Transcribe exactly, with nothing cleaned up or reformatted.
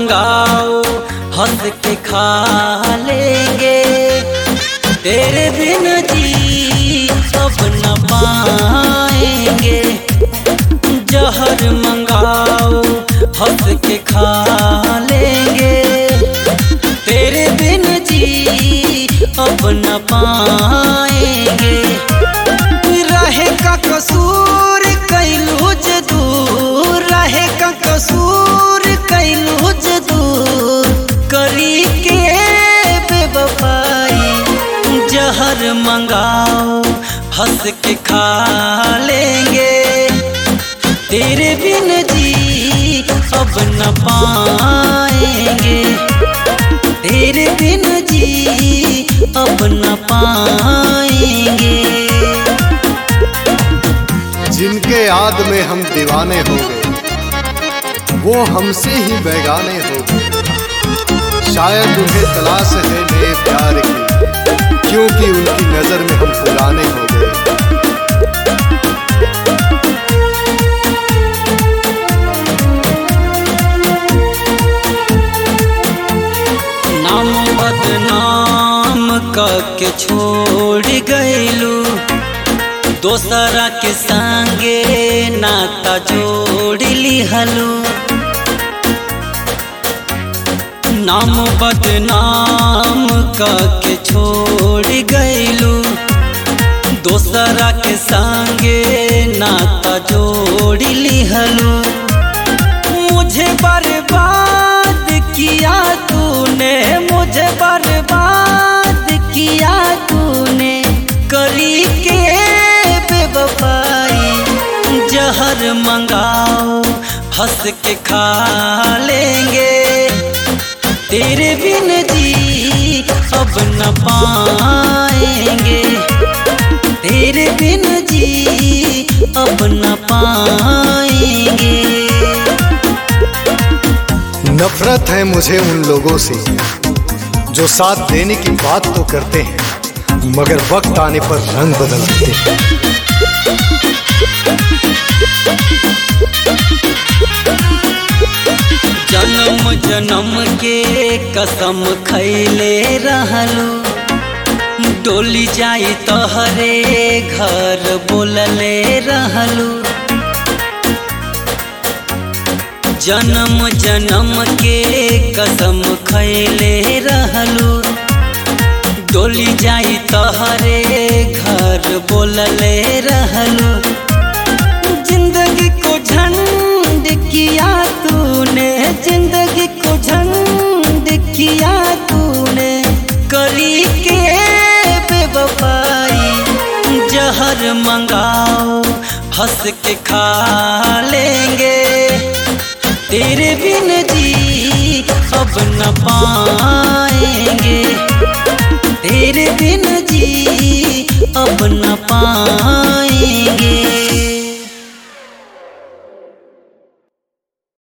मंगाओ हंस के खा लेंगे, तेरे बिन जी अब न पाएंगे। जहर मंगाओ हंस के खा लेंगे, तेरे बिन जी अब न पाएंगे। रहे का कसूर कैलू ज दूर, रहे का कसूर कैलू ज दूर, करी के बेवफाई। जहर मंगाओ हंस के खा लेंगे, तेरे बिन जी अब न पाएंगे, तेरे बिन जी अब न पाएंगे। जिनके याद में हम दीवाने हो गए, वो हमसे ही बेगाने हो गए। शायद उन्हें तलाश है नए प्यार की, क्योंकि उनकी नजर में हम पुराने हो गए। नाम बदनाम करके छोड़ गइलू, दोसरा के संगे नाता जोड़ लिहलू। नाम बदनाम करके छोड़ गइलू, दोसरा के संगे नाता जोड़ लिहलू। मुझे बर्बाद किया तूने, मुझे बर्बाद किया तूने, करी के बेवफाई। जहर मंगाओ हंस के खा लेंगे, तेरे बिन जी अब न पाएंगे, तेरे बिन जी अब न पाएंगे। नफरत है मुझे उन लोगों से जो साथ देने की बात तो करते हैं, मगर वक्त आने पर रंग बदल देते हैं। जन्म जन्म के कसम खैले रहलू, डोली जाई तोहरे घर बोलले रहलू। जन्म जन्म के कसम खैले रहलू, डोली जाई तोहरे घर बोलले रहलू। जिंदगी को झंड किया तूने, जिंदगी को झंड किया तूने, करी के बेवफाई। जहर मंगाओ हंस के खा लेंगे, तेरे बिन जी अब न पाएंगे, तेरे बिन जी अब न पाएंगे।